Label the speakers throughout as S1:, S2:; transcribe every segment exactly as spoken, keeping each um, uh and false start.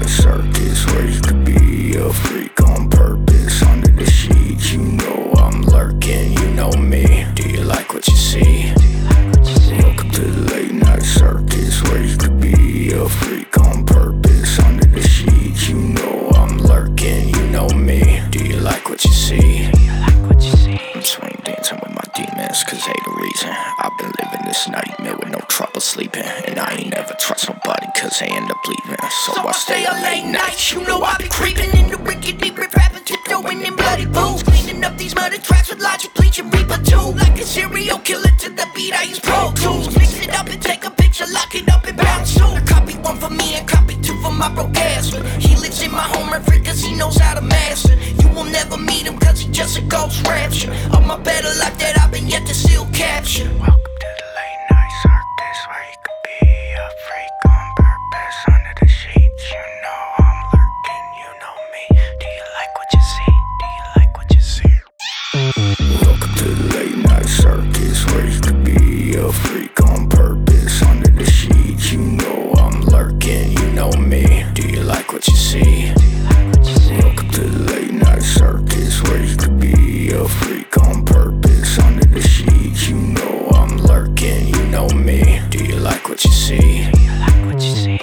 S1: circus where you could be a freak on purpose. Under the sheets, you know I'm lurking, you know me. Do you like what you see? Welcome to the late night circus where you could be a freak on purpose. Under the sheets, you know I'm lurking, you know me. Do you like what you see? I'm swing dancing with my demons, cause they the reason I've been living this nightmare with no trouble sleeping. And I ain't never trust nobody cause they end up leaving. So, so I stay up late nights, you know I be creeping in the rickety rip rapping, tiptoeing in bloody boots, cleaning up these murder tracks with Logic, Bleach, and Reaper too. Like a serial killer to the beat, I use Pro Tools. Mix it up and take a picture, lock it up and bounce soon. Copy one for me and copy two for my broke ass. He lives in my home every cause he knows how to master. You will never meet him cause he just a ghost rapture of my better life that I've been yet to still capture. Welcome to the late night circus where you could be a freak on purpose. Under the sheets, you know I'm lurking, you know me. Do you like what you see? Do you like what you see? Welcome to the late night circus where you could be a freak on purpose. Under the sheets, you know I'm lurking, you know me. Do you like what you see? Welcome to the late night circus where you could be a freak on purpose. Under the sheets, you know I'm lurking, you know me. Do you like what you see? Do you like what you see?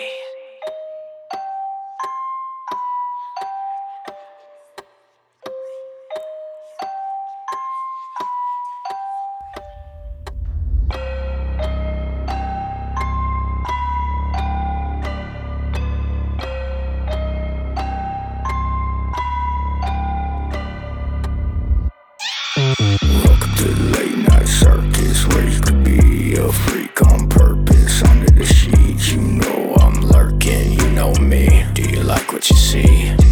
S1: Welcome to the late night circus where you could be a freak on purpose. Under the sheets, you know I'm lurking, you know me. Do you like what you see?